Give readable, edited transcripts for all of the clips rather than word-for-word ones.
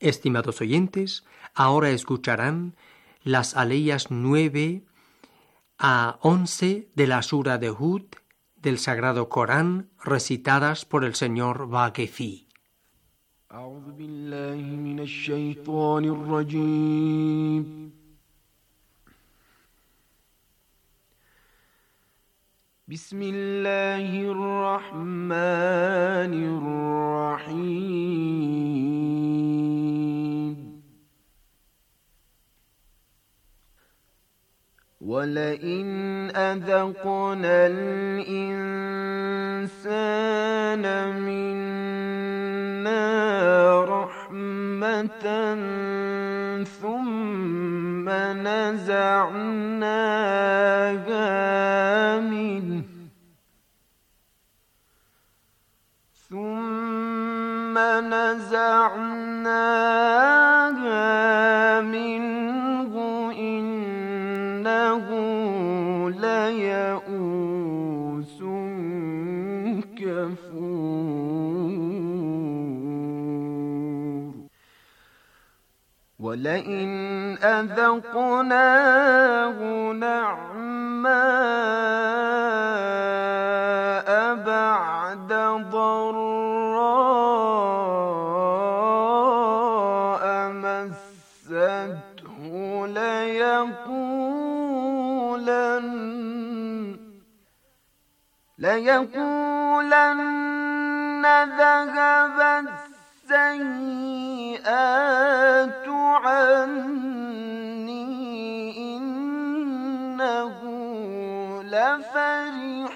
Estimados oyentes, ahora escucharán las aleyas 9 a 11 de la Sura de Hud del Sagrado Corán, recitadas por el señor Vaquefi. أعوذ بالله من الشيطان الرجيم. بسم الله الرحمن الرحيم. ولئن أذقنا الإنسان منا رحمة ثم نزعناها منه إنه ليئوس كفور. ولئن أذقناه نعماء بعد ضراء مسته ليقولن ذهب السيئات عني إنه لفرح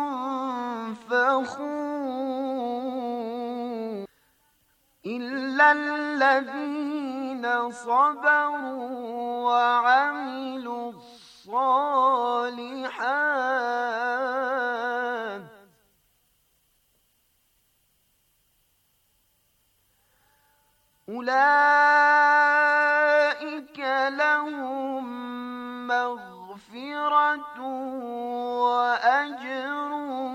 فخور. إلا الذين صبروا وعملوا الصالحات أولئك لهم مغفرة وأجر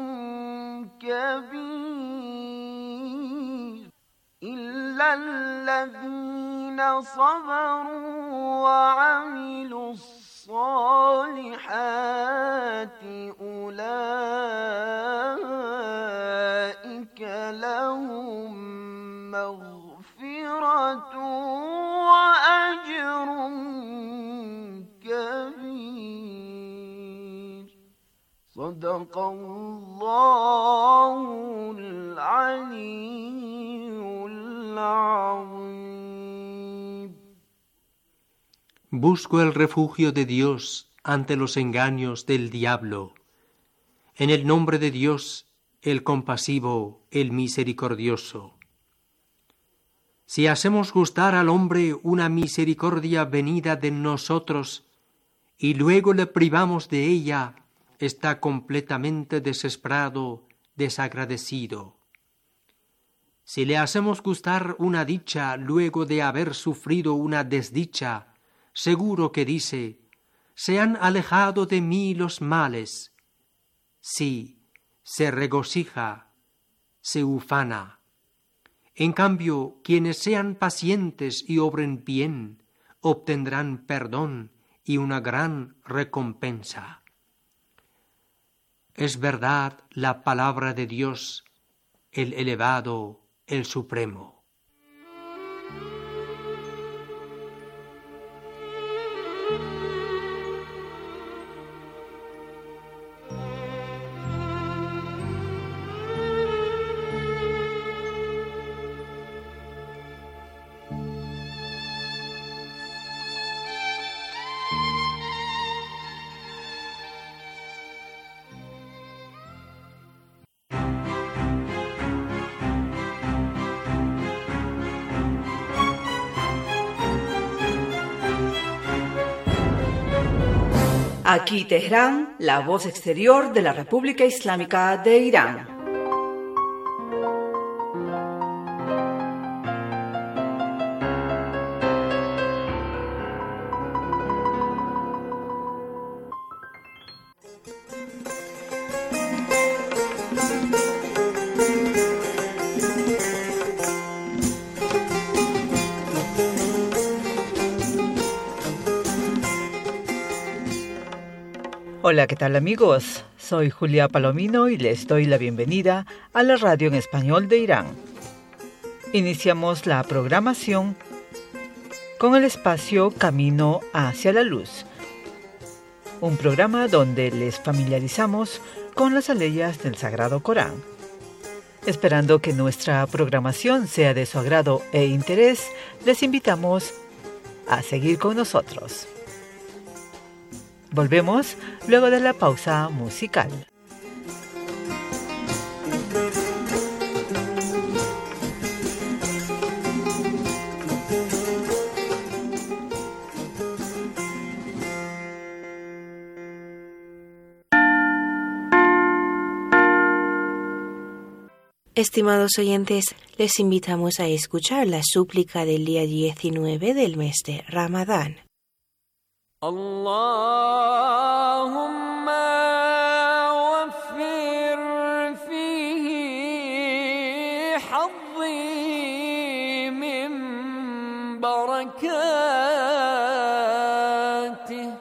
كبير. إلا الذين صبروا وعملوا الصالحات أولئك لهم مغفرة وأجر كبير. صدق الله العلي العظيم. Busco el refugio de Dios ante los engaños del diablo. En el nombre de Dios, el compasivo, el misericordioso. Si hacemos gustar al hombre una misericordia venida de nosotros y luego le privamos de ella, está completamente desesperado, desagradecido. Si le hacemos gustar una dicha luego de haber sufrido una desdicha, seguro que dice: se han alejado de mí los males. Sí, se regocija, se ufana. En cambio, quienes sean pacientes y obren bien, obtendrán perdón y una gran recompensa. Es verdad la palabra de Dios, el elevado, el supremo. Aquí Teherán, la voz exterior de la República Islámica de Irán. Hola, ¿qué tal amigos? Soy Julia Palomino y les doy la bienvenida a la radio en español de Irán. Iniciamos la programación con el espacio Camino hacia la Luz, un programa donde les familiarizamos con las aleyas del Sagrado Corán. Esperando que nuestra programación sea de su agrado e interés, les invitamos a seguir con nosotros. Volvemos luego de la pausa musical. Estimados oyentes, les invitamos a escuchar la súplica del día 19 del mes de Ramadán. Allahumma waffir fihi haddi min barakatih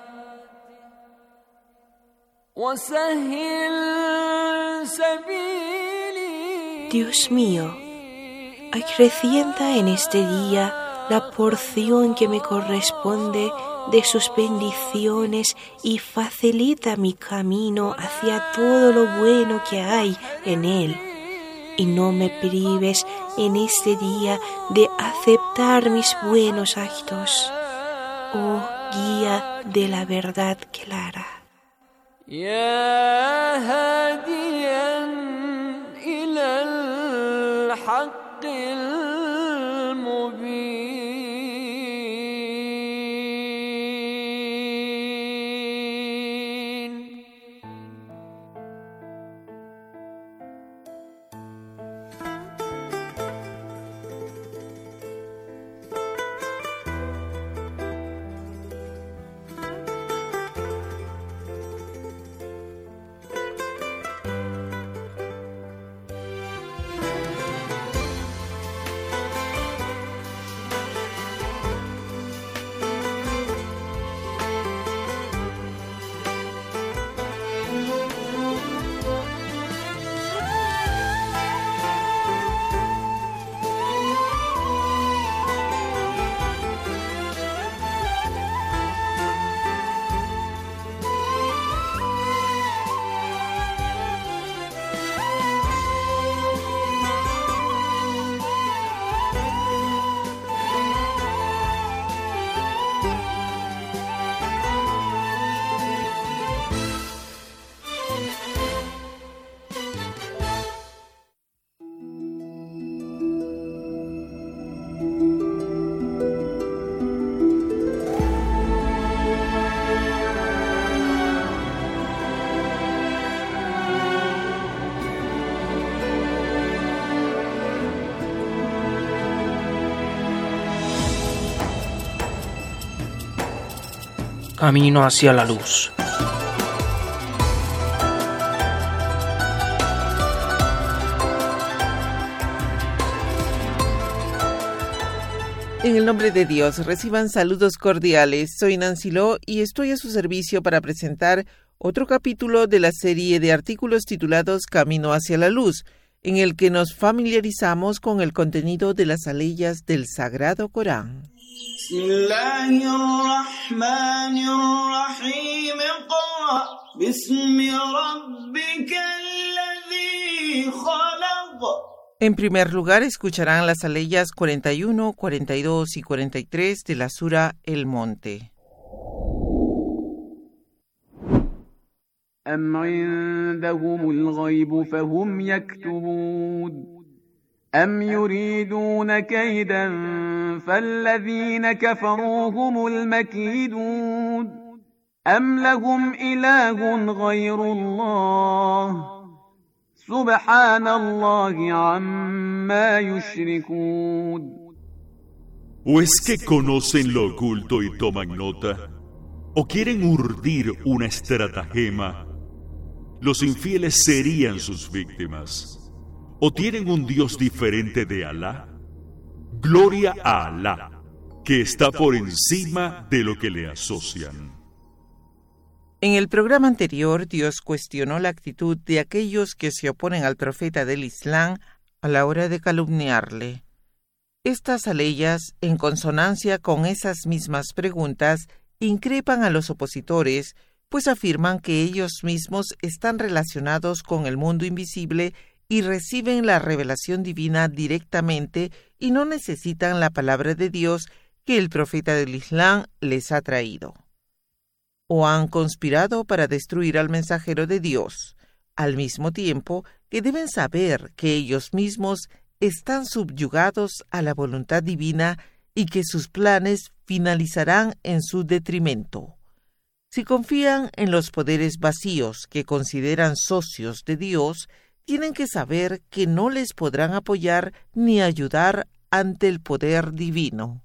wa sahhil sabili. Dios mío, acrecienta en este día la porción que me corresponde de sus bendiciones y facilita mi camino hacia todo lo bueno que hay en él. Y no me prives en este día de aceptar mis buenos actos, oh guía de la verdad clara. Ya hadiyan ila al-haqq al-mubin. Camino hacia la luz. En el nombre de Dios, reciban saludos cordiales. Soy Nancy Lo y estoy a su servicio para presentar otro capítulo de la serie de artículos titulados Camino hacia la Luz, en el que nos familiarizamos con el contenido de las aleyas del Sagrado Corán. En primer lugar, escucharán las aleyas 41, 42 y 43 de la sura El Monte. أم عندهم الغيب فهم يكتبون أم يريدون كيدا فالذين كفروا هم المكيدون أم لهم إله غير الله سبحان الله عما يشركون. ¿O es que conocen lo oculto y toman nota? ¿O quieren urdir una estratagema? Los infieles serían sus víctimas. ¿O tienen un Dios diferente de Alá? Gloria a Alá, que está por encima de lo que le asocian. En el programa anterior, Dios cuestionó la actitud de aquellos que se oponen al profeta del Islam a la hora de calumniarle. Estas aleyas, en consonancia con esas mismas preguntas, increpan a los opositores, pues afirman que ellos mismos están relacionados con el mundo invisible y reciben la revelación divina directamente y no necesitan la palabra de Dios que el profeta del Islam les ha traído. O han conspirado para destruir al mensajero de Dios, al mismo tiempo que deben saber que ellos mismos están subyugados a la voluntad divina y que sus planes finalizarán en su detrimento. Si confían en los poderes vacíos que consideran socios de Dios, tienen que saber que no les podrán apoyar ni ayudar ante el poder divino.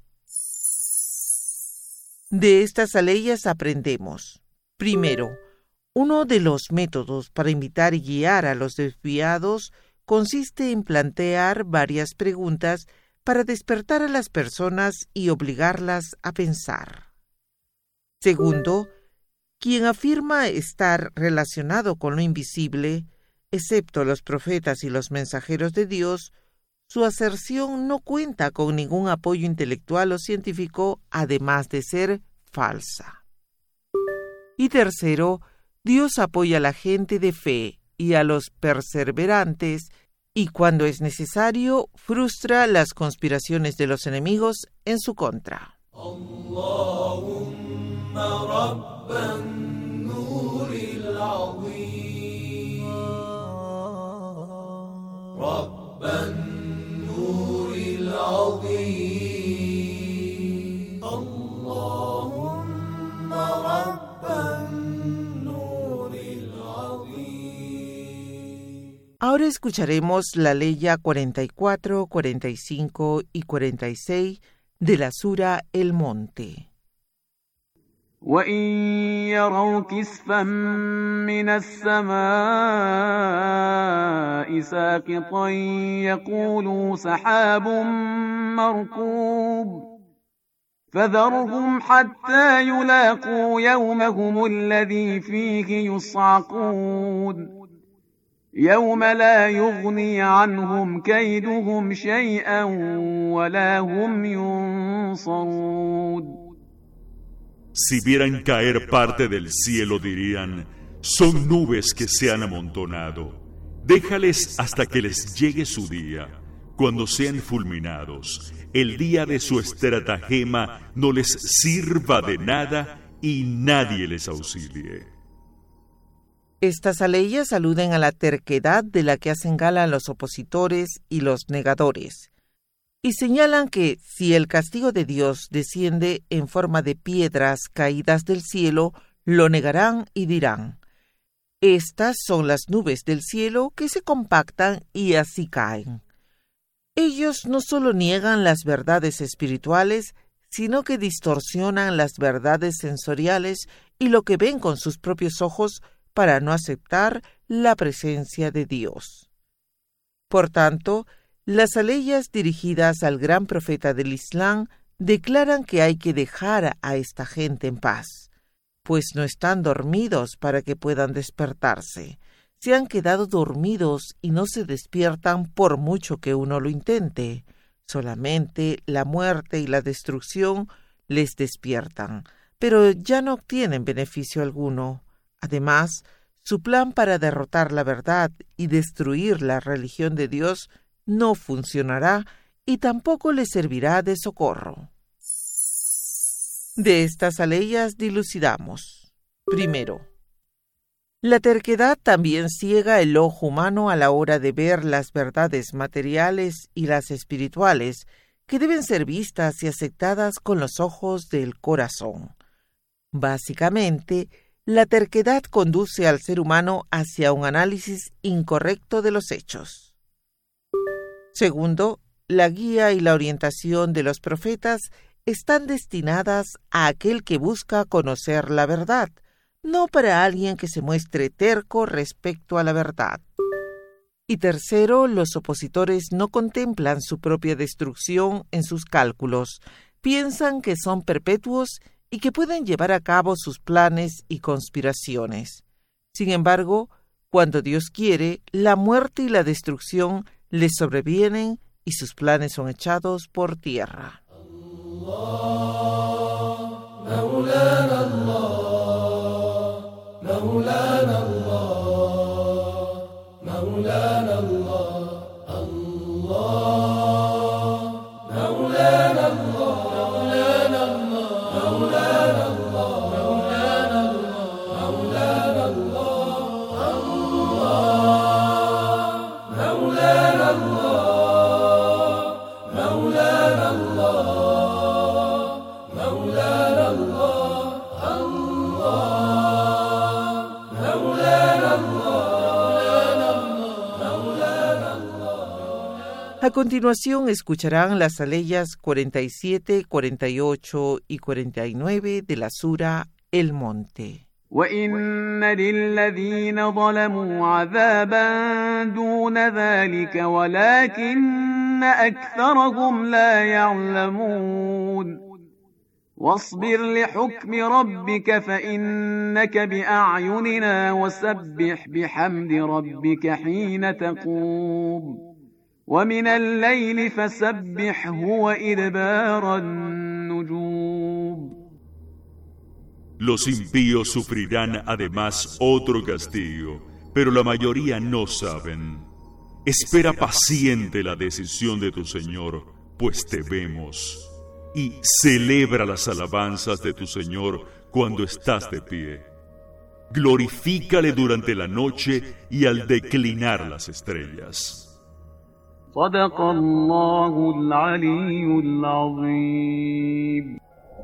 De estas aleyas aprendemos, primero, uno de los métodos para invitar y guiar a los desviados consiste en plantear varias preguntas para despertar a las personas y obligarlas a pensar. Segundo, quien afirma estar relacionado con lo invisible, excepto los profetas y los mensajeros de Dios, su aserción no cuenta con ningún apoyo intelectual o científico, además de ser falsa. Y tercero, Dios apoya a la gente de fe y a los perseverantes, y cuando es necesario, frustra las conspiraciones de los enemigos en su contra. Allahumma rabban nuril azim, rabban nuril azim, Allahumma rabban nuril azim. Ahora escucharemos la leya 44, 45 y 46 de la sura El Monte. وَإِن يَرَوْا كِسْفًا مِّنَ السَّمَاءِ سَاقِطًا يَقُولُوا سَحَابٌ مَّرْكُوبٌ فَذَرْهُمْ حَتَّى يُلَاقُوا يَوْمَهُمُ الَّذِي فِيهِ يُصْعَقُونَ يَوْمَ لَا يُغْنِي عَنْهُمْ كَيْدُهُمْ شَيْئًا وَلَا هُمْ يُنصَرُونَ. Si vieran caer parte del cielo dirían, son nubes que se han amontonado. Déjales hasta que les llegue su día, cuando sean fulminados. El día de su estratagema no les sirva de nada y nadie les auxilie. Estas aleyas aluden a la terquedad de la que hacen gala los opositores y los negadores, y señalan que si el castigo de Dios desciende en forma de piedras caídas del cielo, lo negarán y dirán, estas son las nubes del cielo que se compactan y así caen. Ellos no solo niegan las verdades espirituales, sino que distorsionan las verdades sensoriales y lo que ven con sus propios ojos para no aceptar la presencia de Dios. Por tanto, las aleyas dirigidas al gran profeta del Islam declaran que hay que dejar a esta gente en paz, pues no están dormidos para que puedan despertarse. Se han quedado dormidos y no se despiertan por mucho que uno lo intente. Solamente la muerte y la destrucción les despiertan, pero ya no obtienen beneficio alguno. Además, su plan para derrotar la verdad y destruir la religión de Dios no funcionará y tampoco les servirá de socorro. De estas aleyas dilucidamos. Primero, la terquedad también ciega el ojo humano a la hora de ver las verdades materiales y las espirituales, que deben ser vistas y aceptadas con los ojos del corazón. Básicamente, la terquedad conduce al ser humano hacia un análisis incorrecto de los hechos. Segundo, la guía y la orientación de los profetas están destinadas a aquel que busca conocer la verdad, no para alguien que se muestre terco respecto a la verdad. Y tercero, los opositores no contemplan su propia destrucción en sus cálculos, piensan que son perpetuos y que pueden llevar a cabo sus planes y conspiraciones. Sin embargo, cuando Dios quiere, la muerte y la destrucción les sobrevienen y sus planes son echados por tierra. A continuación escucharán las aleyas 47, 48 y 49 de la sura El Monte. وَإِنَّ لِلَّذِينَ ظَلَمُوا عَذَابًا دُونَ ذَلِكَ وَلَكِنَّ أَكْثَرَهُمْ لَا يَعْلَمُونَ وَاصْبِرْ لِحُكْمِ رَبِّكَ فَإِنَّكَ بِأَعْيُنِنَا وَسَبِّحْ بِحَمْدِ رَبِّكَ حِينَ تَقُومُ وَمِنَ اللَّيْلِ فَسَبِّحْهُ وَإِدْبَارَ النُّجُومِ. Los impíos sufrirán además otro castigo, pero la mayoría no saben. Espera paciente la decisión de tu Señor, pues te vemos. Y celebra las alabanzas de tu Señor cuando estás de pie. Glorifícale durante la noche y al declinar las estrellas. صدق الله العلي العظيم.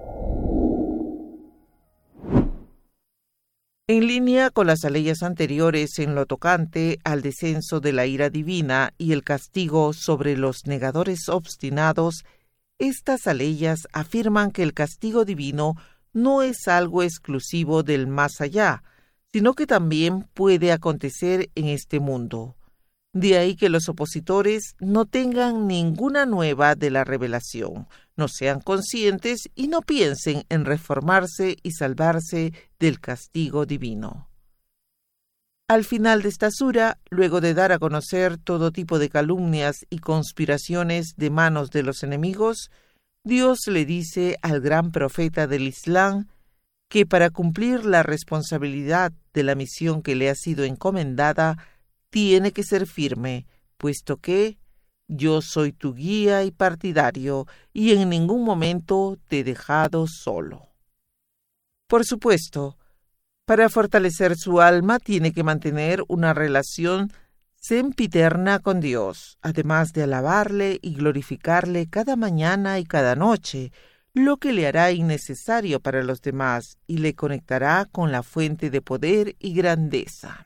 En línea con las aleyas anteriores en lo tocante al descenso de la ira divina y el castigo sobre los negadores obstinados, estas aleyas afirman que el castigo divino no es algo exclusivo del más allá, sino que también puede acontecer en este mundo. De ahí que los opositores no tengan ninguna nueva de la revelación, no sean conscientes y no piensen en reformarse y salvarse del castigo divino. Al final de esta sura, luego de dar a conocer todo tipo de calumnias y conspiraciones de manos de los enemigos, Dios le dice al gran profeta del Islam que para cumplir la responsabilidad de la misión que le ha sido encomendada, tiene que ser firme, puesto que yo soy tu guía y partidario, y en ningún momento te he dejado solo. Por supuesto, para fortalecer su alma tiene que mantener una relación sempiterna con Dios, además de alabarle y glorificarle cada mañana y cada noche, lo que le hará innecesario para los demás y le conectará con la fuente de poder y grandeza.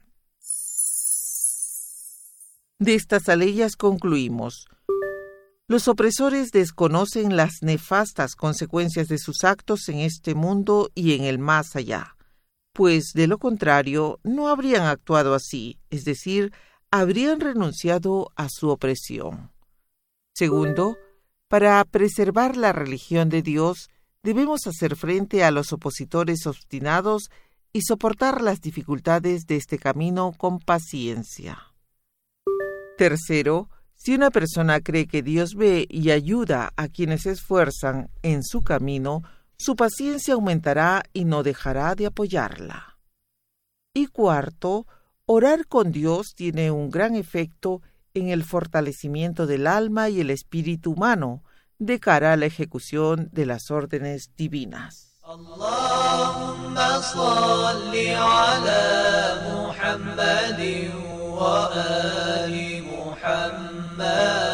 De estas aleyas concluimos: los opresores desconocen las nefastas consecuencias de sus actos en este mundo y en el más allá, pues de lo contrario no habrían actuado así, es decir, habrían renunciado a su opresión. Segundo, para preservar la religión de Dios, debemos hacer frente a los opositores obstinados y soportar las dificultades de este camino con paciencia. Tercero, si una persona cree que Dios ve y ayuda a quienes se esfuerzan en su camino, su paciencia aumentará y no dejará de apoyarla. Y cuarto, orar con Dios tiene un gran efecto en el fortalecimiento del alma y el espíritu humano de cara a la ejecución de las órdenes divinas. Allahumma salli ala Muhammadin wa ali Muhammad.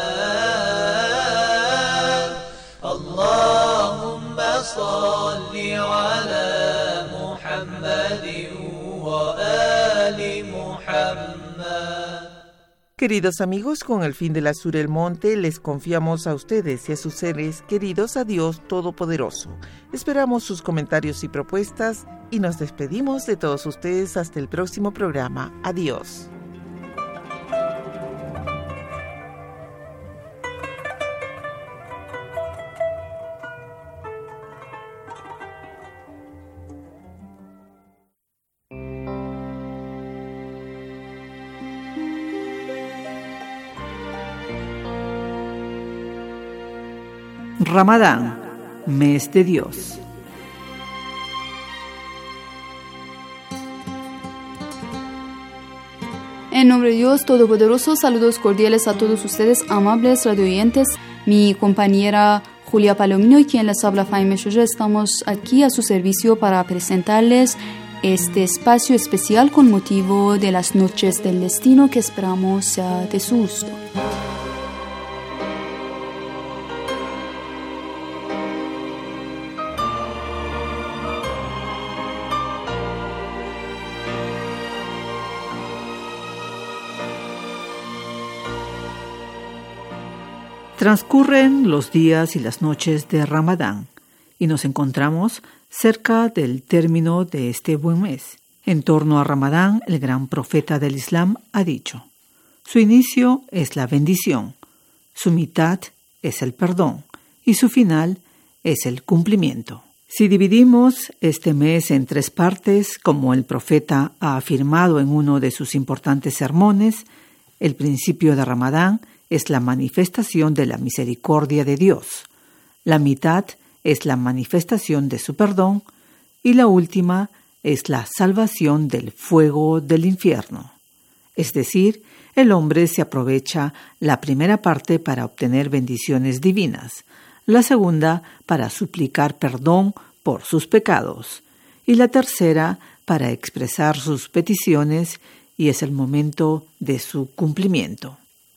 Allahumma salli ala Muhammadin wa ali Muhammad. Queridos amigos, con el fin de la Sura El Monte, les confiamos a ustedes y a sus seres queridos a Dios Todopoderoso. Esperamos sus comentarios y propuestas y nos despedimos de todos ustedes hasta el próximo programa. Adiós. Ramadán, mes de Dios. En nombre de Dios Todopoderoso, saludos cordiales a todos ustedes, amables radioyentes. Mi compañera Julia Palomino y quien les habla, Faime Shoya, estamos aquí a su servicio para presentarles este espacio especial con motivo de las Noches del Destino que esperamos sea de su gusto. Transcurren los días y las noches de Ramadán y nos encontramos cerca del término de este buen mes. En torno a Ramadán, el gran profeta del Islam ha dicho: su inicio es la bendición, su mitad es el perdón y su final es el cumplimiento. Si dividimos este mes en 3 partes, como el profeta ha afirmado en uno de sus importantes sermones, el principio de Ramadán es la manifestación de la misericordia de Dios, la mitad es la manifestación de su perdón y la última es la salvación del fuego del infierno. Es decir, el hombre se aprovecha la primera parte para obtener bendiciones divinas, la segunda para suplicar perdón por sus pecados y la tercera para expresar sus peticiones, y es el momento de su cumplimiento.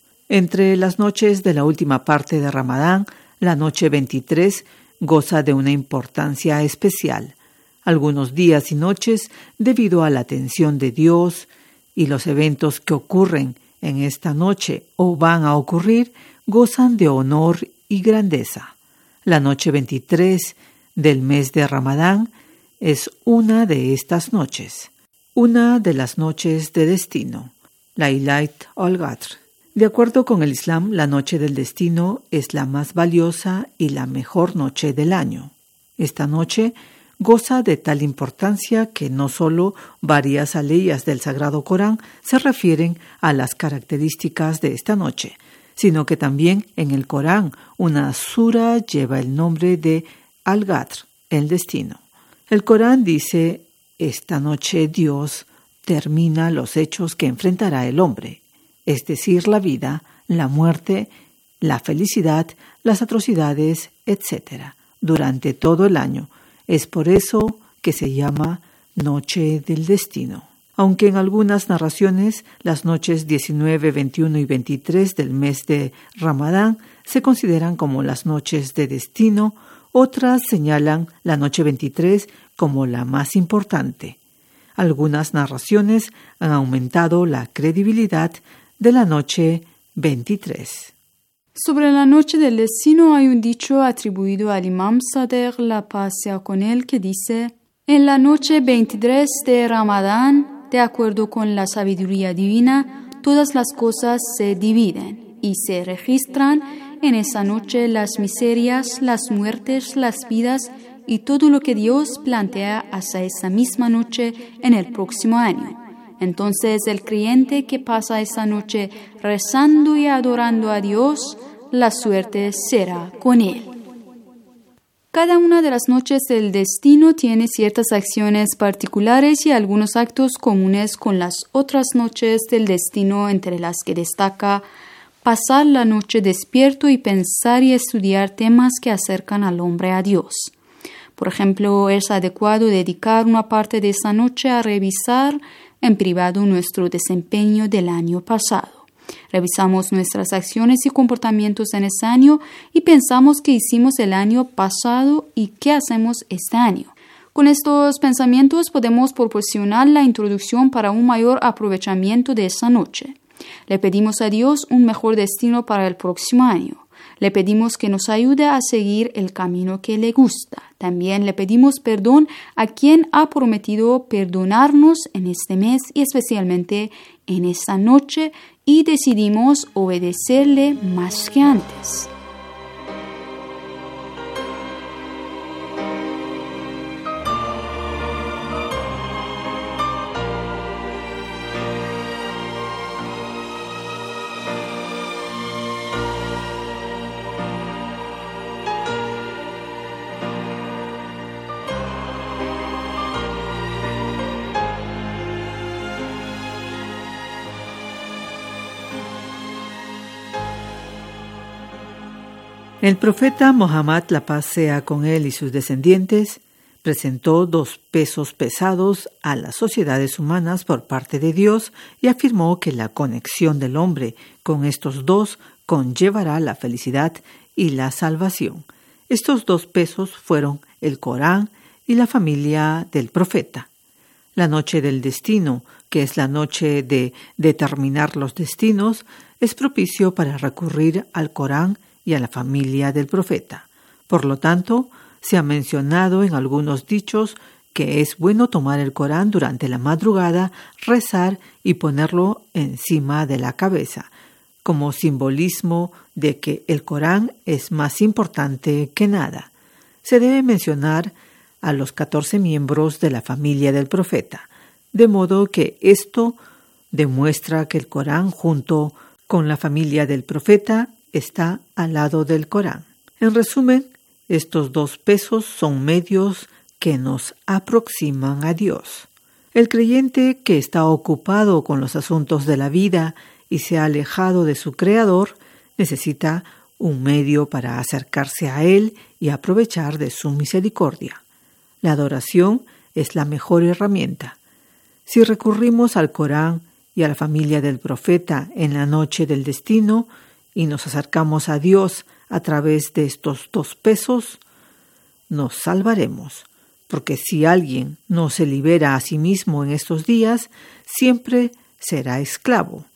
Entre las noches de la última parte de Ramadán, la noche 23 goza de una importancia especial. Algunos días y noches, debido a la atención de Dios y los eventos que ocurren en esta noche o van a ocurrir, gozan de honor y grandeza. La noche 23 del mes de Ramadán es una de estas noches, una de las noches de destino, Laylat al-Qadr. De acuerdo con el Islam, la noche del destino es la más valiosa y la mejor noche del año. Esta noche goza de tal importancia que no solo varias aleyas del Sagrado Corán se refieren a las características de esta noche, sino que también en el Corán una sura lleva el nombre de Al-Qadr, el destino. El Corán dice: esta noche Dios termina los hechos que enfrentará el hombre, es decir, la vida, la muerte, la felicidad, las atrocidades, etc., durante todo el año. Es por eso que se llama Noche del Destino. Aunque en algunas narraciones las noches 19, 21 y 23 del mes de Ramadán se consideran como las noches de destino, otras señalan la noche 23 como la más importante. Algunas narraciones han aumentado la credibilidad de la noche 23. Sobre la noche del destino hay un dicho atribuido al Imam Sadr, la paz sea con él, que dice: en la noche 23 de Ramadán, de acuerdo con la sabiduría divina, todas las cosas se dividen y se registran en esa noche las miserias, las muertes, las vidas y todo lo que Dios plantea hasta esa misma noche en el próximo año. Entonces el creyente que pasa esa noche rezando y adorando a Dios, la suerte será con él. Cada una de las noches del destino tiene ciertas acciones particulares y algunos actos comunes con las otras noches del destino, entre las que destaca pasar la noche despierto y pensar y estudiar temas que acercan al hombre a Dios. Por ejemplo, es adecuado dedicar una parte de esa noche a revisar en privado nuestro desempeño del año pasado. Revisamos nuestras acciones y comportamientos en ese año y pensamos qué hicimos el año pasado y qué hacemos este año. Con estos pensamientos podemos proporcionar la introducción para un mayor aprovechamiento de esa noche. Le pedimos a Dios un mejor destino para el próximo año. Le pedimos que nos ayude a seguir el camino que le gusta. También le pedimos perdón a quien ha prometido perdonarnos en este mes y especialmente en esta noche, y decidimos obedecerle más que antes. El profeta Mohammed, la paz sea con él y sus descendientes, presentó 2 pesos pesados a las sociedades humanas por parte de Dios y afirmó que la conexión del hombre con estos 2 conllevará la felicidad y la salvación. Estos 2 pesos fueron el Corán y la familia del profeta. La noche del destino, que es la noche de determinar los destinos, es propicio para recurrir al Corán y a la familia del profeta. Por lo tanto, se ha mencionado en algunos dichos que es bueno tomar el Corán durante la madrugada, rezar y ponerlo encima de la cabeza, como simbolismo de que el Corán es más importante que nada. Se debe mencionar a los 14 miembros de la familia del profeta, de modo que esto demuestra que el Corán junto con la familia del profeta está al lado del Corán. En resumen, estos 2 pesos son medios que nos aproximan a Dios. El creyente que está ocupado con los asuntos de la vida y se ha alejado de su Creador, necesita un medio para acercarse a Él y aprovechar de su misericordia. La adoración es la mejor herramienta. Si recurrimos al Corán y a la familia del profeta en la noche del destino y nos acercamos a Dios a través de estos 2 pesos, nos salvaremos, porque si alguien no se libera a sí mismo en estos días, siempre será esclavo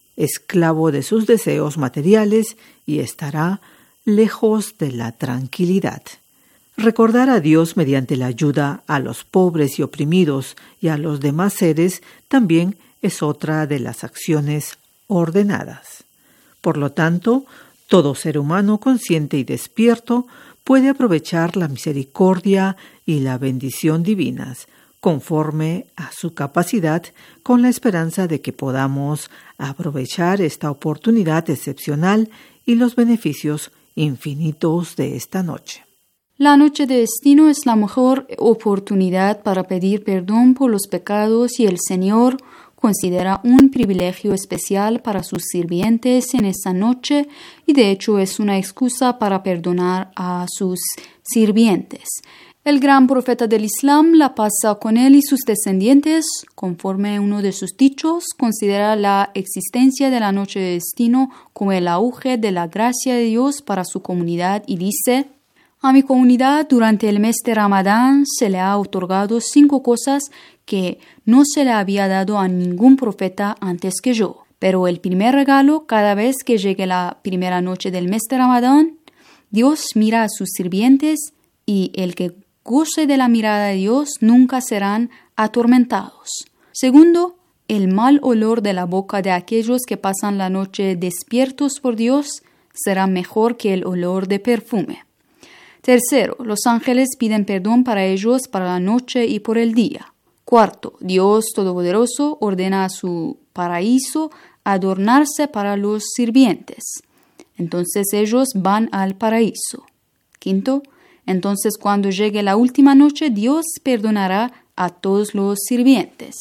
de sus deseos materiales y estará lejos de la tranquilidad. Recordar a Dios mediante la ayuda a los pobres y oprimidos y a los demás seres también es otra de las acciones ordenadas. Por lo tanto, todo ser humano consciente y despierto puede aprovechar la misericordia y la bendición divinas, conforme a su capacidad, con la esperanza de que podamos aprovechar esta oportunidad excepcional y los beneficios infinitos de esta noche. La noche de destino es la mejor oportunidad para pedir perdón por los pecados y el Señor considera un privilegio especial para sus sirvientes en esta noche y de hecho es una excusa para perdonar a sus sirvientes. El gran profeta del Islam, la paz sea con él y sus descendientes, conforme a uno de sus dichos, considera la existencia de la noche de destino como el auge de la gracia de Dios para su comunidad y dice: a mi comunidad durante el mes de Ramadán se le ha otorgado 5 cosas que no se le había dado a ningún profeta antes que yo. Pero el primer regalo, cada vez que llegue la primera noche del mes de Ramadán, Dios mira a sus sirvientes y el que goce de la mirada de Dios nunca serán atormentados. Segundo, el mal olor de la boca de aquellos que pasan la noche despiertos por Dios será mejor que el olor de perfume. Tercero, los ángeles piden perdón para ellos para la noche y por el día. Cuarto, Dios Todopoderoso ordena a su paraíso adornarse para los sirvientes. Entonces ellos van al paraíso. Quinto, entonces cuando llegue la última noche, Dios perdonará a todos los sirvientes.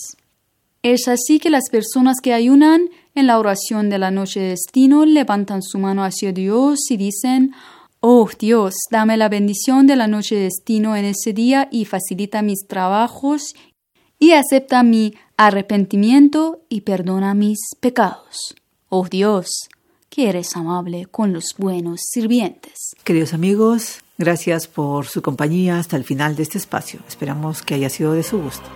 Es así que las personas que ayunan en la oración de la noche de destino levantan su mano hacia Dios y dicen: oh Dios, dame la bendición de la noche de destino en ese día y facilita mis trabajos y acepta mi arrepentimiento y perdona mis pecados. Oh Dios, que eres amable con los buenos sirvientes. Queridos amigos, gracias por su compañía hasta el final de este espacio. Esperamos que haya sido de su gusto.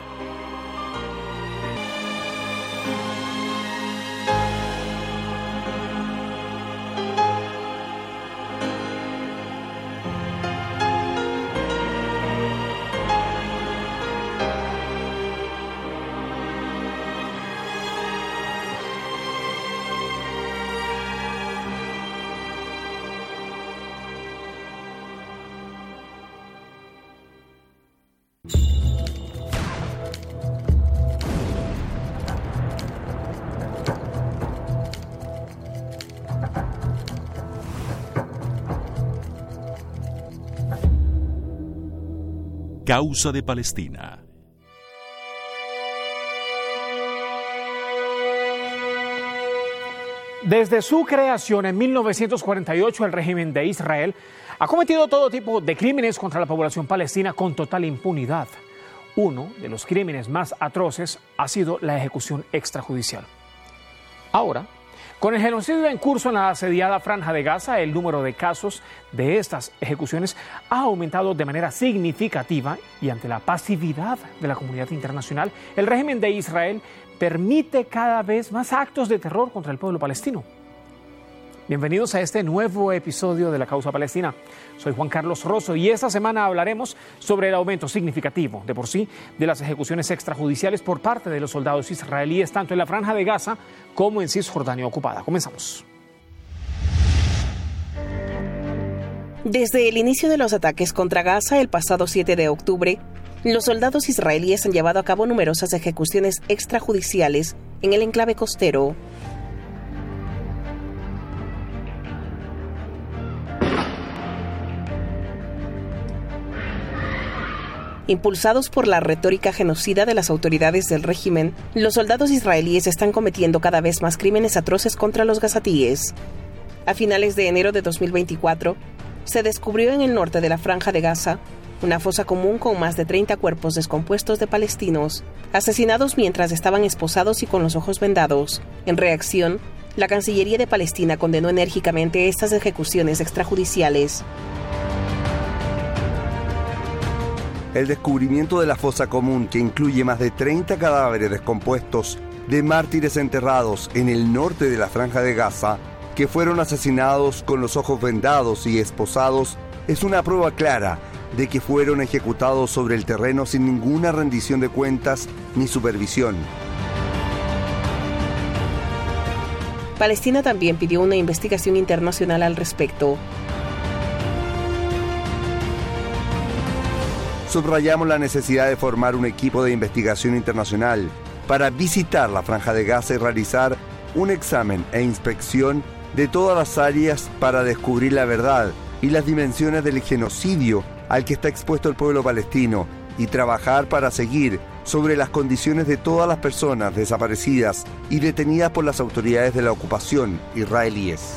Causa de Palestina. Desde su creación en 1948, el régimen de Israel ha cometido todo tipo de crímenes contra la población palestina con total impunidad. Uno de los crímenes más atroces ha sido la ejecución extrajudicial. Ahora, con el genocidio en curso en la asediada Franja de Gaza, el número de casos de estas ejecuciones ha aumentado de manera significativa y ante la pasividad de la comunidad internacional, el régimen de Israel permite cada vez más actos de terror contra el pueblo palestino. Bienvenidos a este nuevo episodio de La Causa Palestina. Soy Juan Carlos Rosso y esta semana hablaremos sobre el aumento significativo, de por sí, de las ejecuciones extrajudiciales por parte de los soldados israelíes, tanto en la Franja de Gaza como en Cisjordania ocupada. Comenzamos. Desde el inicio de los ataques contra Gaza el pasado 7 de octubre, los soldados israelíes han llevado a cabo numerosas ejecuciones extrajudiciales en el enclave costero. Impulsados por la retórica genocida de las autoridades del régimen, los soldados israelíes están cometiendo cada vez más crímenes atroces contra los gazatíes. A finales de enero de 2024, se descubrió en el norte de la Franja de Gaza una fosa común con más de 30 cuerpos descompuestos de palestinos, asesinados mientras estaban esposados y con los ojos vendados. En reacción, la Cancillería de Palestina condenó enérgicamente estas ejecuciones extrajudiciales. El descubrimiento de la fosa común, que incluye más de 30 cadáveres descompuestos de mártires enterrados en el norte de la Franja de Gaza, que fueron asesinados con los ojos vendados y esposados, es una prueba clara de que fueron ejecutados sobre el terreno sin ninguna rendición de cuentas ni supervisión. Palestina también pidió una investigación internacional al respecto. Subrayamos la necesidad de formar un equipo de investigación internacional para visitar la Franja de Gaza y realizar un examen e inspección de todas las áreas para descubrir la verdad y las dimensiones del genocidio al que está expuesto el pueblo palestino y trabajar para seguir sobre las condiciones de todas las personas desaparecidas y detenidas por las autoridades de la ocupación israelíes.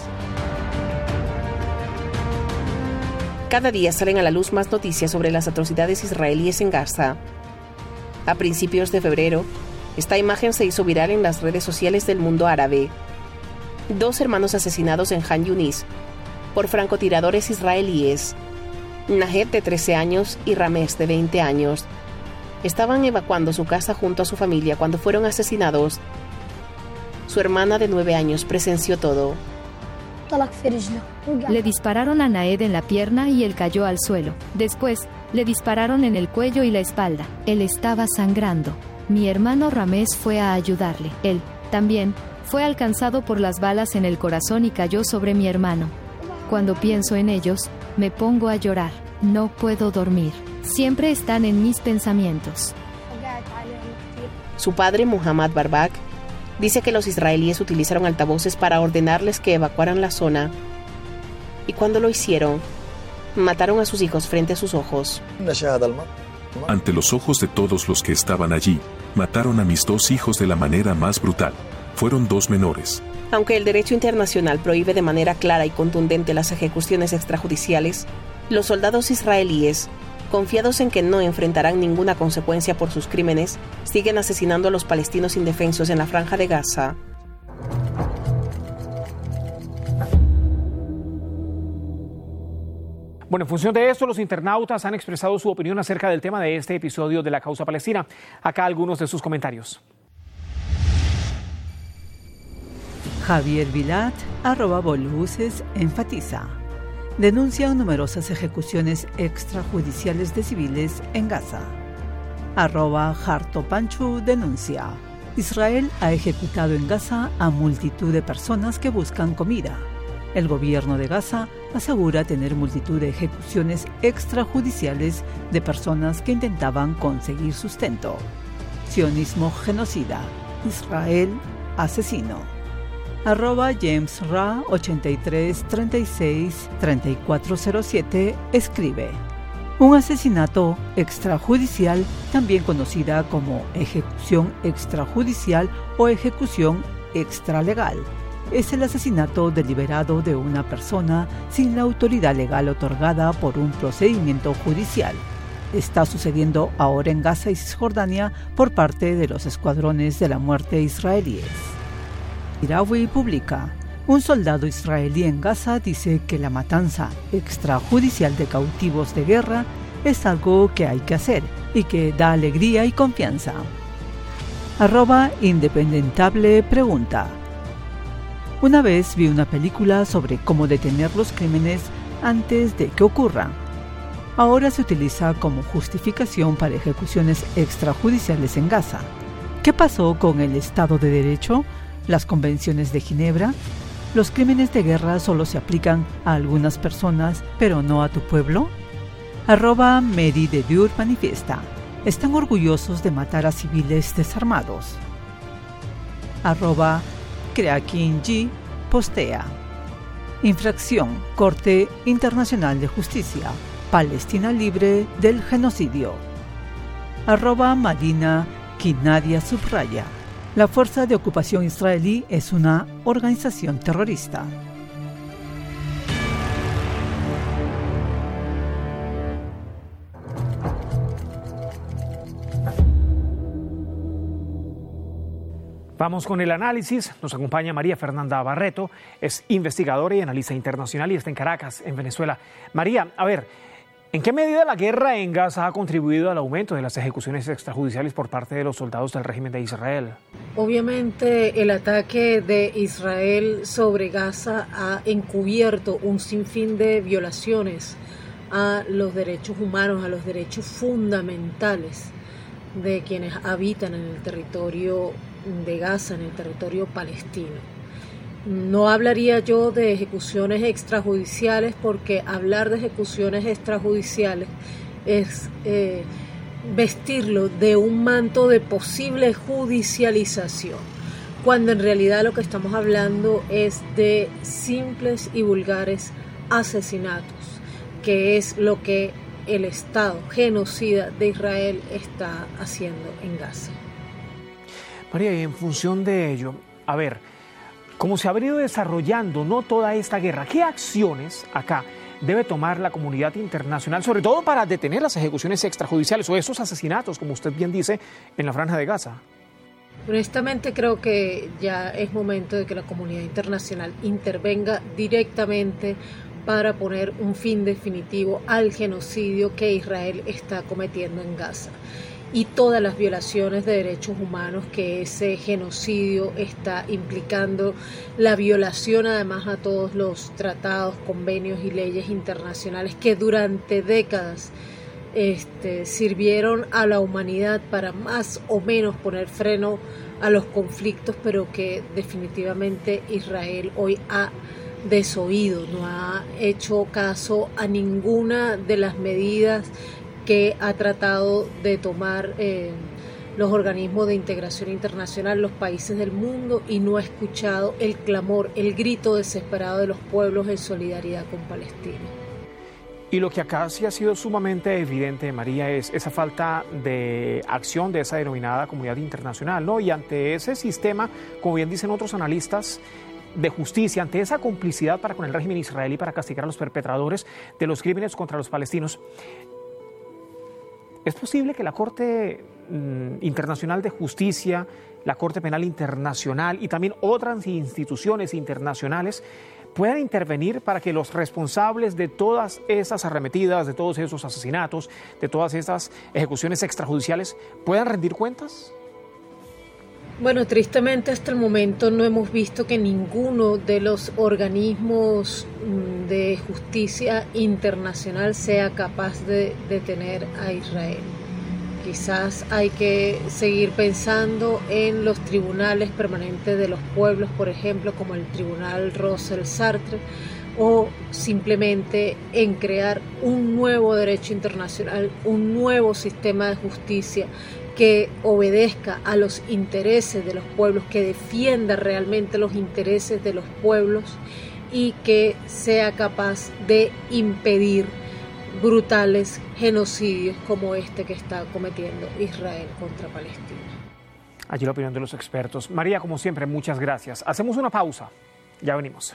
Cada día salen a la luz más noticias sobre las atrocidades israelíes en Gaza. A principios de febrero, esta imagen se hizo viral en las redes sociales del mundo árabe. 2 hermanos asesinados en Han Yunis por francotiradores israelíes. Nahed, de 13 años, y Ramés, de 20 años. Estaban evacuando su casa junto a su familia cuando fueron asesinados. Su hermana de 9 años presenció todo. Le dispararon a Naed en la pierna y él cayó al suelo. Después, le dispararon en el cuello y la espalda. Él estaba sangrando. Mi hermano Ramés fue a ayudarle. Él, también, fue alcanzado por las balas en el corazón y cayó sobre mi hermano. Cuando pienso en ellos, me pongo a llorar. No puedo dormir. Siempre están en mis pensamientos. Su padre, Muhammad Barbak, dice que los israelíes utilizaron altavoces para ordenarles que evacuaran la zona. Y cuando lo hicieron, mataron a sus hijos frente a sus ojos. Ante los ojos de todos los que estaban allí, mataron a mis 2 hijos de la manera más brutal. Fueron 2 menores. Aunque el derecho internacional prohíbe de manera clara y contundente las ejecuciones extrajudiciales, los soldados israelíes, confiados en que no enfrentarán ninguna consecuencia por sus crímenes, siguen asesinando a los palestinos indefensos en la Franja de Gaza. Bueno, en función de esto, los internautas han expresado su opinión acerca del tema de este episodio de La Causa Palestina. Acá algunos de sus comentarios. Javier Vilat, @Boluces, enfatiza. Denuncian numerosas ejecuciones extrajudiciales de civiles en Gaza. @Hartopanchu denuncia. Israel ha ejecutado en Gaza a multitud de personas que buscan comida. El gobierno de Gaza asegura tener multitud de ejecuciones extrajudiciales de personas que intentaban conseguir sustento. Sionismo genocida. Israel asesino. @James Ra 83363407 escribe: un asesinato extrajudicial, también conocida como ejecución extrajudicial o ejecución extralegal, es el asesinato deliberado de una persona sin la autoridad legal otorgada por un procedimiento judicial. Está sucediendo ahora en Gaza y Cisjordania por parte de los escuadrones de la muerte israelíes. Irawi publica: un soldado israelí en Gaza dice que la matanza extrajudicial de cautivos de guerra es algo que hay que hacer y que da alegría y confianza. @Independentable pregunta: una vez vi una película sobre cómo detener los crímenes antes de que ocurran. Ahora se utiliza como justificación para ejecuciones extrajudiciales en Gaza. ¿Qué pasó con el Estado de Derecho? ¿Las convenciones de Ginebra? ¿Los crímenes de guerra solo se aplican a algunas personas, pero no a tu pueblo? @Meri de Dur manifiesta: están orgullosos de matar a civiles desarmados. @KreakinG postea: infracción, Corte Internacional de Justicia, Palestina libre del genocidio. @Madina Kinadia subraya: la Fuerza de Ocupación Israelí es una organización terrorista. Vamos con el análisis. Nos acompaña María Fernanda Barreto, es investigadora y analista internacional y está en Caracas, en Venezuela. María, a ver, ¿en qué medida la guerra en Gaza ha contribuido al aumento de las ejecuciones extrajudiciales por parte de los soldados del régimen de Israel? Obviamente el ataque de Israel sobre Gaza ha encubierto un sinfín de violaciones a los derechos humanos, a los derechos fundamentales de quienes habitan en el territorio de Gaza, en el territorio palestino. No hablaría yo de ejecuciones extrajudiciales porque hablar de ejecuciones extrajudiciales es vestirlo de un manto de posible judicialización, cuando en realidad lo que estamos hablando es de simples y vulgares asesinatos, que es lo que el Estado genocida de Israel está haciendo en Gaza. María, y en función de ello, a ver, ¿cómo se ha venido desarrollando no toda esta guerra? ¿Qué acciones acá debe tomar la comunidad internacional, sobre todo para detener las ejecuciones extrajudiciales o esos asesinatos, como usted bien dice, en la Franja de Gaza? Honestamente creo que ya es momento de que la comunidad internacional intervenga directamente para poner un fin definitivo al genocidio que Israel está cometiendo en Gaza y todas las violaciones de derechos humanos que ese genocidio está implicando, la violación además a todos los tratados, convenios y leyes internacionales que durante décadas sirvieron a la humanidad para más o menos poner freno a los conflictos, pero que definitivamente Israel hoy ha desoído, no ha hecho caso a ninguna de las medidas que ha tratado de tomar los organismos de integración internacional, los países del mundo, y no ha escuchado el clamor, el grito desesperado de los pueblos en solidaridad con Palestina. Y lo que acá sí ha sido sumamente evidente, María, es esa falta de acción de esa denominada comunidad internacional, ¿no? Y ante ese sistema, como bien dicen otros analistas, de justicia, ante esa complicidad para con el régimen israelí para castigar a los perpetradores de los crímenes contra los palestinos, ¿es posible que la Corte Internacional de Justicia, la Corte Penal Internacional y también otras instituciones internacionales puedan intervenir para que los responsables de todas esas arremetidas, de todos esos asesinatos, de todas esas ejecuciones extrajudiciales puedan rendir cuentas? Bueno, tristemente hasta el momento no hemos visto que ninguno de los organismos de justicia internacional sea capaz de detener a Israel. Quizás hay que seguir pensando en los tribunales permanentes de los pueblos, por ejemplo, como el Tribunal Rosell-Sartre, o simplemente en crear un nuevo derecho internacional, un nuevo sistema de justicia que obedezca a los intereses de los pueblos, que defienda realmente los intereses de los pueblos y que sea capaz de impedir brutales genocidios como este que está cometiendo Israel contra Palestina. Allí la opinión de los expertos. María, como siempre, muchas gracias. Hacemos una pausa Ya venimos.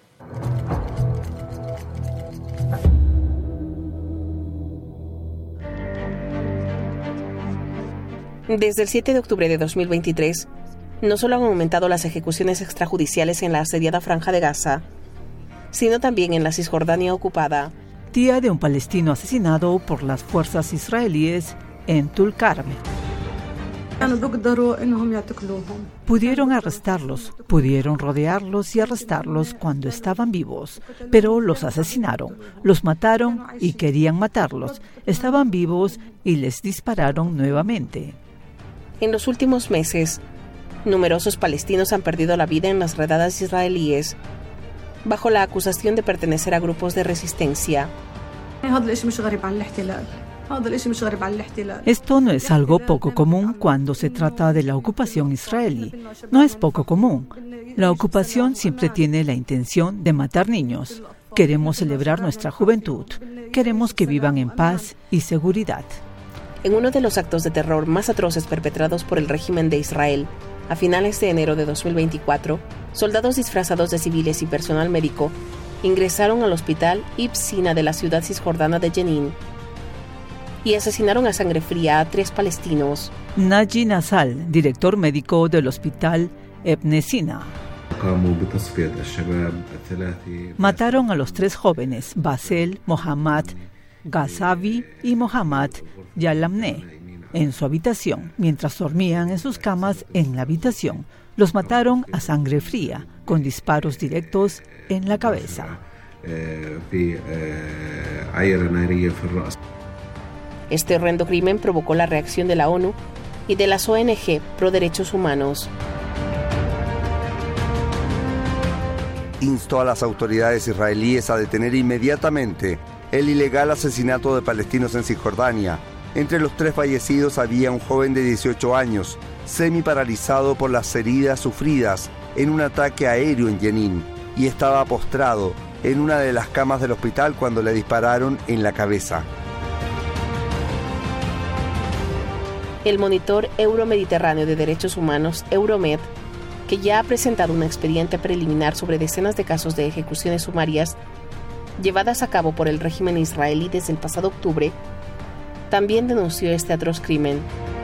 Desde el 7 de octubre de 2023, no solo han aumentado las ejecuciones extrajudiciales en la asediada Franja de Gaza, sino también en la Cisjordania ocupada. Día de un palestino asesinado por las fuerzas israelíes en Tulkarm. Pudieron arrestarlos, pudieron rodearlos y arrestarlos cuando estaban vivos, pero los asesinaron, los mataron y querían matarlos. Estaban vivos y les dispararon nuevamente. En los últimos meses, numerosos palestinos han perdido la vida en las redadas israelíes, bajo la acusación de pertenecer a grupos de resistencia. Esto no es algo poco común cuando se trata de la ocupación israelí. No es poco común. La ocupación siempre tiene la intención de matar niños. Queremos celebrar nuestra juventud. Queremos que vivan en paz y seguridad. En uno de los actos de terror más atroces perpetrados por el régimen de Israel, a finales de enero de 2024, soldados disfrazados de civiles y personal médico ingresaron al hospital Ibn Sina de la ciudad cisjordana de Jenin y asesinaron a sangre fría a 3 palestinos. Naji Nasal, director médico del hospital Ibn Sina. Mataron a los 3 jóvenes, Basel, Mohammad Ghazavi y Mohammad Yalamne, en su habitación, mientras dormían en sus camas en la habitación. Los mataron a sangre fría, con disparos directos en la cabeza. Este horrendo crimen provocó la reacción de la ONU y de las ONG pro derechos humanos. Instó a las autoridades israelíes a detener inmediatamente el ilegal asesinato de palestinos en Cisjordania. Entre los 3 fallecidos había un joven de 18 años, semi-paralizado por las heridas sufridas en un ataque aéreo en Jenin, y estaba postrado en una de las camas del hospital cuando le dispararon en la cabeza. El monitor euromediterráneo de derechos humanos, Euromed, que ya ha presentado un expediente preliminar sobre decenas de casos de ejecuciones sumarias llevadas a cabo por el régimen israelí desde el pasado octubre, también denunció este atroz crimen.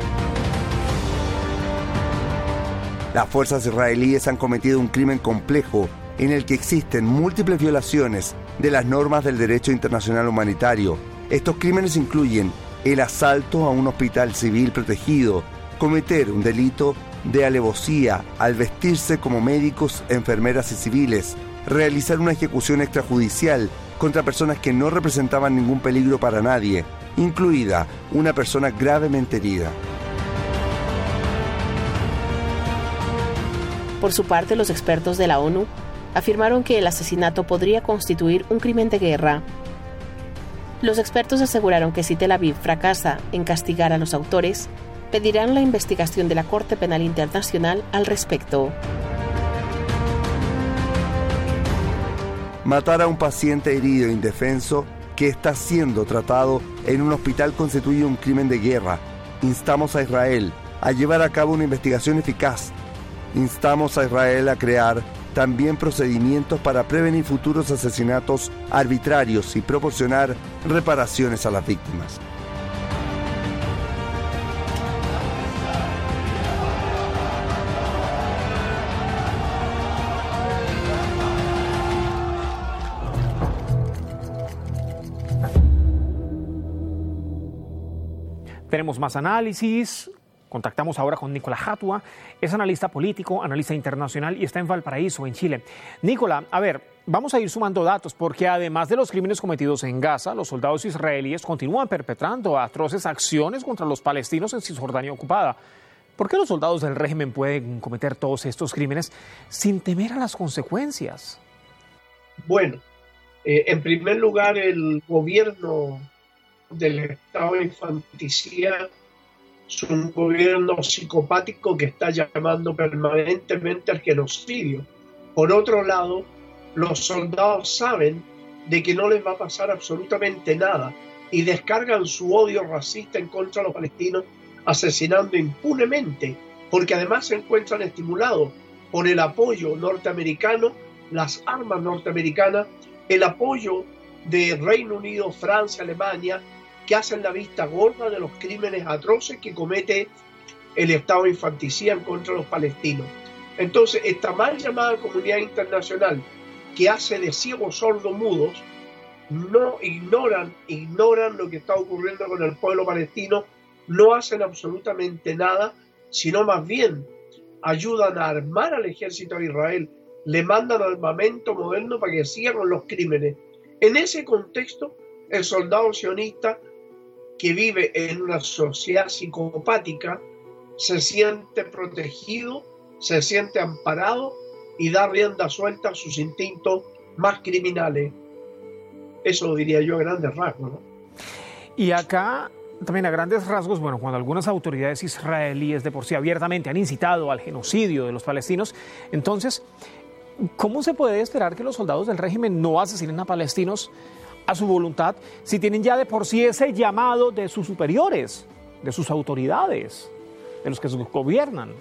Las fuerzas israelíes han cometido un crimen complejo en el que existen múltiples violaciones de las normas del derecho internacional humanitario. Estos crímenes incluyen el asalto a un hospital civil protegido, cometer un delito de alevosía al vestirse como médicos, enfermeras y civiles, realizar una ejecución extrajudicial contra personas que no representaban ningún peligro para nadie, incluida una persona gravemente herida. Por su parte, los expertos de la ONU afirmaron que el asesinato podría constituir un crimen de guerra. Los expertos aseguraron que si Tel Aviv fracasa en castigar a los autores, pedirán la investigación de la Corte Penal Internacional al respecto. Matar a un paciente herido e indefenso que está siendo tratado en un hospital constituye un crimen de guerra. Instamos a Israel a llevar a cabo una investigación eficaz. Instamos a Israel a crear también procedimientos para prevenir futuros asesinatos arbitrarios y proporcionar reparaciones a las víctimas. Tenemos más análisis. Contactamos ahora con Nicolás Hatua, es analista político, analista internacional y está en Valparaíso, en Chile. Nicolás, a ver, vamos a ir sumando datos porque además de los crímenes cometidos en Gaza, los soldados israelíes continúan perpetrando atroces acciones contra los palestinos en Cisjordania ocupada. ¿Por qué los soldados del régimen pueden cometer todos estos crímenes sin temer a las consecuencias? Bueno, en primer lugar, el gobierno del Estado infanticida es un gobierno psicopático que está llamando permanentemente al genocidio. Por otro lado, los soldados saben de que no les va a pasar absolutamente nada y descargan su odio racista en contra de los palestinos, asesinando impunemente, porque además se encuentran estimulados por el apoyo norteamericano las armas norteamericanas, el apoyo de Reino Unido, Francia, Alemania, que hacen la vista gorda de los crímenes atroces que comete el Estado infanticida en contra de los palestinos. Entonces, esta mal llamada comunidad internacional, que hace de ciegos sordos mudos, no ignoran lo que está ocurriendo con el pueblo palestino, no hacen absolutamente nada, sino más bien ayudan a armar al ejército de Israel, le mandan armamento moderno para que siga con los crímenes. En ese contexto, el soldado sionista que vive en una sociedad psicopática se siente protegido, se siente amparado y da rienda suelta a sus instintos más criminales. Eso lo diría yo a grandes rasgos, ¿no? Y acá también a grandes rasgos, bueno, cuando algunas autoridades israelíes de por sí abiertamente han incitado al genocidio de los palestinos, entonces, ¿cómo se puede esperar que los soldados del régimen no asesinen a palestinos a su voluntad si tienen ya de por sí ese llamado de sus superiores, de sus autoridades, de los que gobiernan?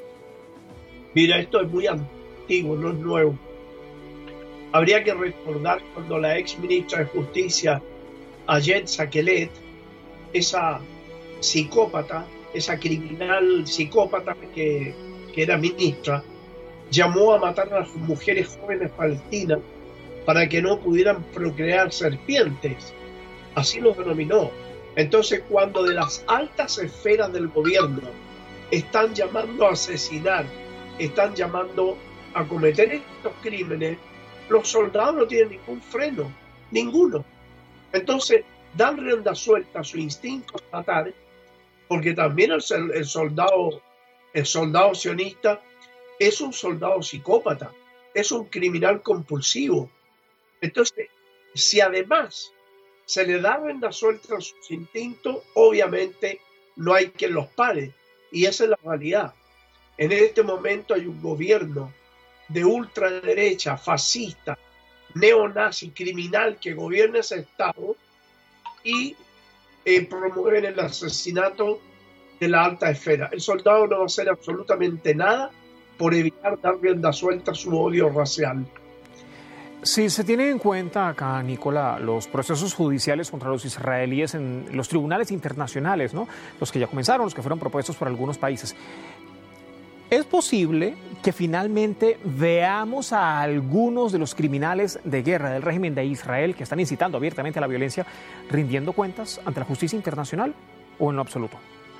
Mira, esto es muy antiguo, no es nuevo. Habría que recordar cuando la ex ministra de Justicia, Ayed Sakelet, esa psicópata, esa criminal psicópata que era ministra, llamó a matar a las mujeres jóvenes palestinas para que no pudieran procrear serpientes. Así lo denominó. Entonces, cuando de las altas esferas del gobierno están llamando a asesinar, están llamando a cometer estos crímenes, los soldados no tienen ningún freno, ninguno. Entonces, dan rienda suelta a su instinto de matar, porque también el soldado sionista es un soldado psicópata, es un criminal compulsivo. Entonces, si además se le da rienda suelta a sus instintos, obviamente no hay quien los pare, y esa es la realidad. En este momento hay un gobierno de ultraderecha, fascista, neonazi, criminal que gobierna ese Estado y promueven el asesinato de la alta esfera. El soldado no va a hacer absolutamente nada por evitar dar rienda suelta a su odio racial. Si se tiene en cuenta acá, Nicola, los procesos judiciales contra los israelíes en los tribunales internacionales, ¿no? Los que ya comenzaron, los que fueron propuestos por algunos países, ¿es posible que finalmente veamos a algunos de los criminales de guerra del régimen de Israel que están incitando abiertamente a la violencia rindiendo cuentas ante la justicia internacional o en lo absoluto?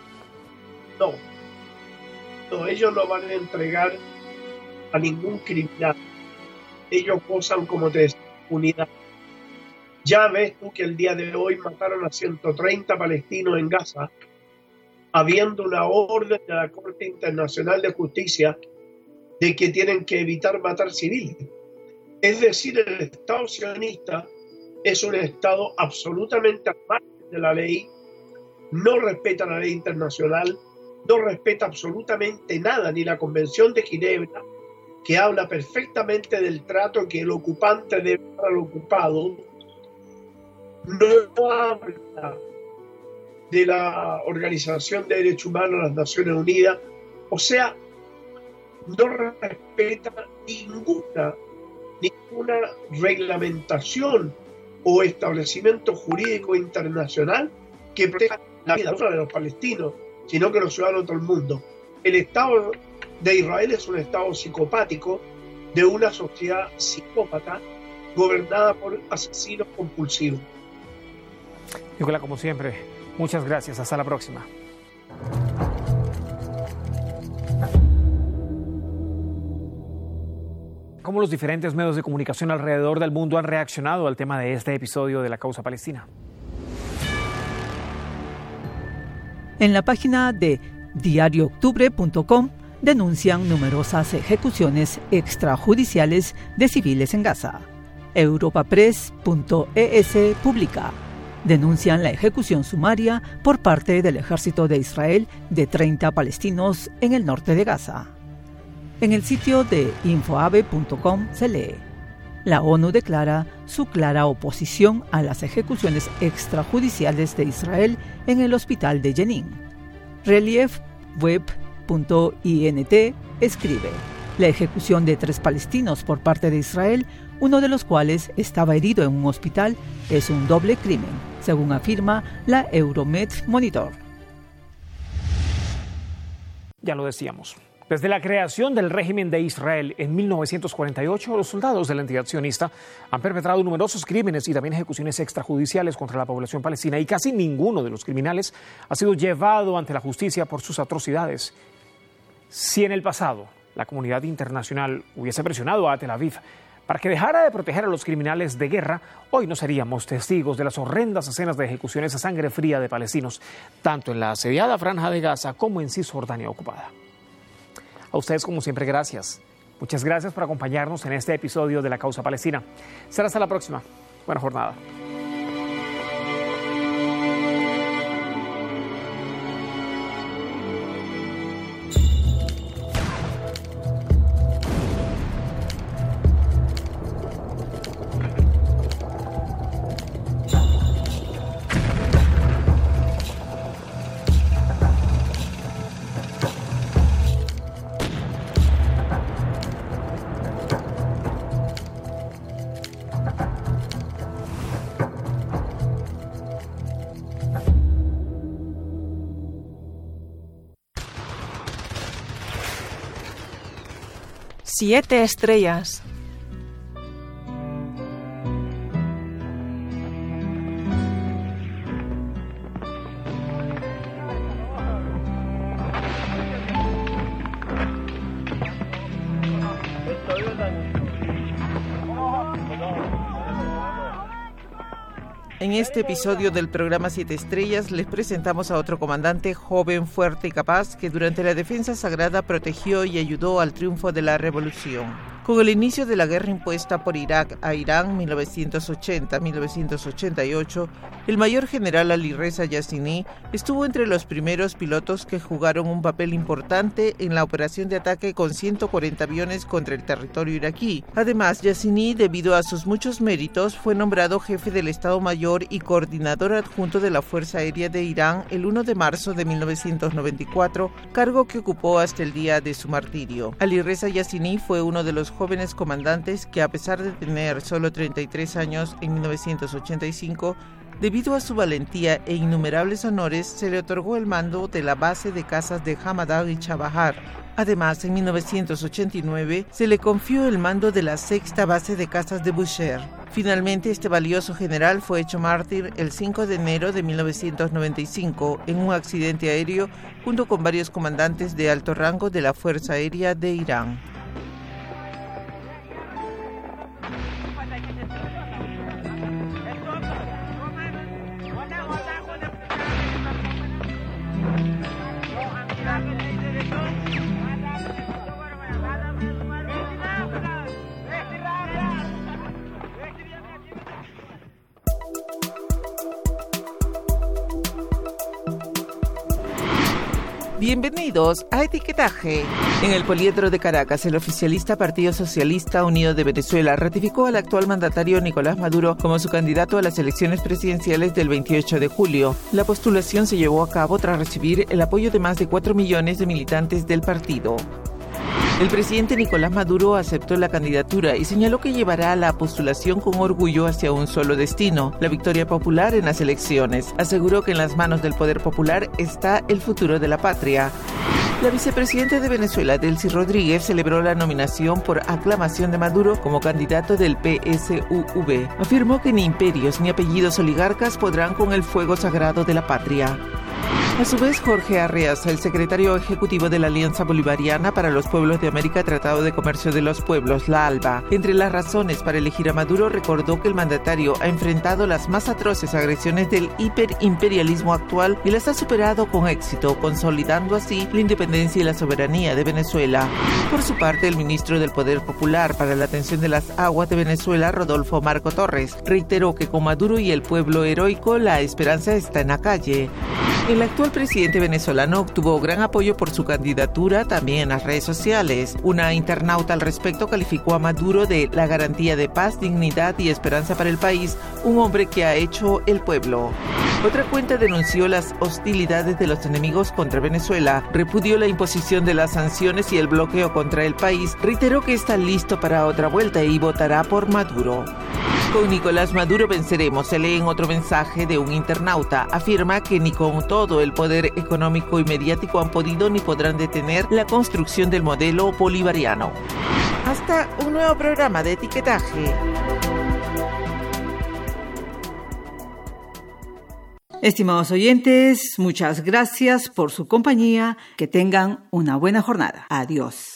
No, ellos no van a entregar a ningún criminal. Ellos gozan, como te decía, impunidad. Ya ves tú que el día de hoy mataron a 130 palestinos en Gaza, habiendo una orden de la Corte Internacional de Justicia de que tienen que evitar matar civiles. Es decir, el Estado sionista es un Estado absolutamente al margen de la ley, no respeta la ley internacional, no respeta absolutamente nada, ni la Convención de Ginebra, que habla perfectamente del trato que el ocupante debe dar al ocupado, no habla de la Organización de Derechos Humanos de las Naciones Unidas, o sea, no respeta ninguna reglamentación o establecimiento jurídico internacional que proteja la vida no solo de los palestinos, sino que los ciudadanos de todo el mundo. El Estado de Israel es un Estado psicopático de una sociedad psicópata gobernada por asesinos compulsivos. Nicola, como siempre, muchas gracias. Hasta la próxima. ¿Cómo los diferentes medios de comunicación alrededor del mundo han reaccionado al tema de este episodio de la causa palestina? En la página de diariooctubre.com denuncian numerosas ejecuciones extrajudiciales de civiles en Gaza. Europapress.es publica: denuncian la ejecución sumaria por parte del ejército de Israel de 30 palestinos en el norte de Gaza. En el sitio de infoabe.com se lee: la ONU declara su clara oposición a las ejecuciones extrajudiciales de Israel en el hospital de Jenin. Reliefweb.int escribe: la ejecución de 3 palestinos por parte de Israel, uno de los cuales estaba herido en un hospital, es un doble crimen, según afirma la Euromed Monitor. Ya lo decíamos. Desde la creación del régimen de Israel en 1948, los soldados de la entidad sionista han perpetrado numerosos crímenes y también ejecuciones extrajudiciales contra la población palestina, y casi ninguno de los criminales ha sido llevado ante la justicia por sus atrocidades. Si en el pasado la comunidad internacional hubiese presionado a Tel Aviv para que dejara de proteger a los criminales de guerra, hoy no seríamos testigos de las horrendas escenas de ejecuciones a sangre fría de palestinos, tanto en la asediada Franja de Gaza como en Cisjordania ocupada. A ustedes, como siempre, gracias. Muchas gracias por acompañarnos en este episodio de La Causa Palestina. Será hasta la próxima. Buena jornada. Siete estrellas. En este episodio del programa 7 Estrellas les presentamos a otro comandante joven, fuerte y capaz que durante la defensa sagrada protegió y ayudó al triunfo de la revolución. Con el inicio de la guerra impuesta por Irak a Irán 1980-1988, el mayor general Ali Reza Yassini estuvo entre los primeros pilotos que jugaron un papel importante en la operación de ataque con 140 aviones contra el territorio iraquí. Además, Yassini, debido a sus muchos méritos, fue nombrado jefe del Estado Mayor y coordinador adjunto de la Fuerza Aérea de Irán el 1 de marzo de 1994, cargo que ocupó hasta el día de su martirio. Ali Reza Yassini fue uno de los jóvenes comandantes que, a pesar de tener solo 33 años en 1985, debido a su valentía e innumerables honores, se le otorgó el mando de la base de cazas de Hamadan y Chabahar. Además, en 1989 se le confió el mando de la 6ª base de cazas de Bushehr. Finalmente, este valioso general fue hecho mártir el 5 de enero de 1995 en un accidente aéreo junto con varios comandantes de alto rango de la Fuerza Aérea de Irán. Bienvenidos a Etiquetaje. En el Poliedro de Caracas, el oficialista Partido Socialista Unido de Venezuela ratificó al actual mandatario Nicolás Maduro como su candidato a las elecciones presidenciales del 28 de julio. La postulación se llevó a cabo tras recibir el apoyo de más de 4 millones de militantes del partido. El presidente Nicolás Maduro aceptó la candidatura y señaló que llevará la postulación con orgullo hacia un solo destino, la victoria popular en las elecciones. Aseguró que en las manos del poder popular está el futuro de la patria. La vicepresidenta de Venezuela, Delcy Rodríguez, celebró la nominación por aclamación de Maduro como candidato del PSUV. Afirmó que ni imperios ni apellidos oligarcas podrán con el fuego sagrado de la patria. A su vez, Jorge Arreaza, el secretario ejecutivo de la Alianza Bolivariana para los Pueblos de América Tratado de Comercio de los Pueblos, la ALBA, entre las razones para elegir a Maduro, recordó que el mandatario ha enfrentado las más atroces agresiones del hiperimperialismo actual y las ha superado con éxito, consolidando así la independencia y la soberanía de Venezuela. Por su parte, el ministro del Poder Popular para la Atención de las Aguas de Venezuela, Rodolfo Marco Torres, reiteró que con Maduro y el pueblo heroico la esperanza está en la calle. El actual presidente venezolano obtuvo gran apoyo por su candidatura también en las redes sociales. Una internauta al respecto calificó a Maduro de la garantía de paz, dignidad y esperanza para el país, un hombre que ha hecho el pueblo. Otra cuenta denunció las hostilidades de los enemigos contra Venezuela, repudió la imposición de las sanciones y el bloqueo contra el país, reiteró que está listo para otra vuelta y votará por Maduro. Con Nicolás Maduro venceremos, se lee en otro mensaje de un internauta. Afirma que ni con todo el poder económico y mediático han podido ni podrán detener la construcción del modelo bolivariano. Hasta un nuevo programa de etiquetaje. Estimados oyentes, muchas gracias por su compañía. Que tengan una buena jornada. Adiós.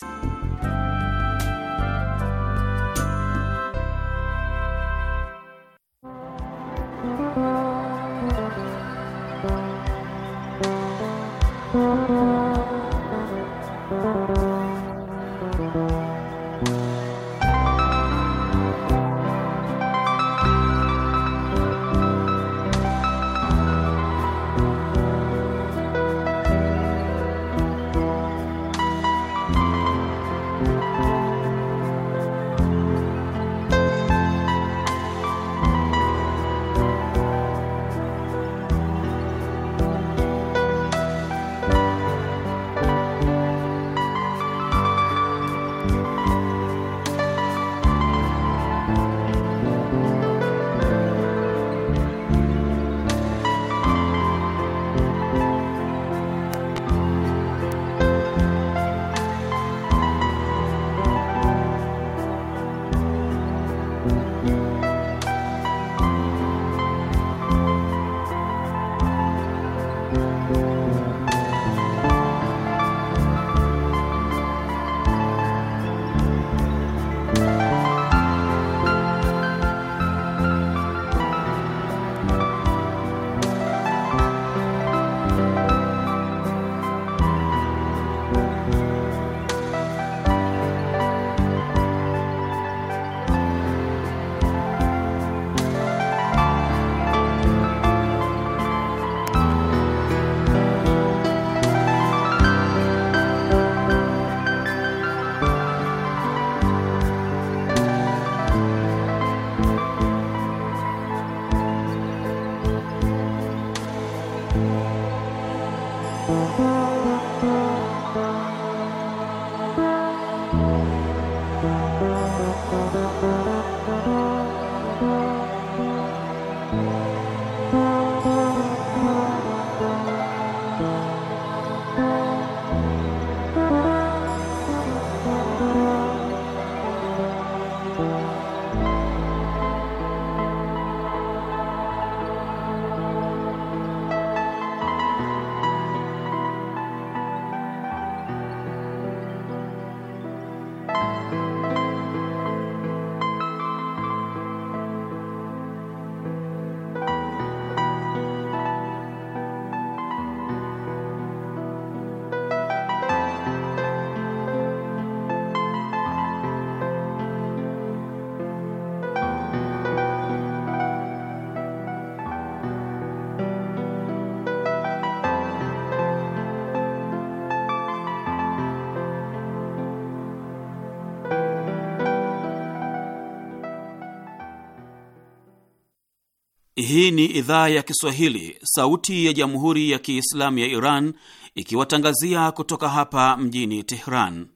Hii ni idhaa ya Kiswahili, sauti ya Jamhuri ya Kiislamu ya Iran, ikiwatangazia kutoka hapa mjini Tehran.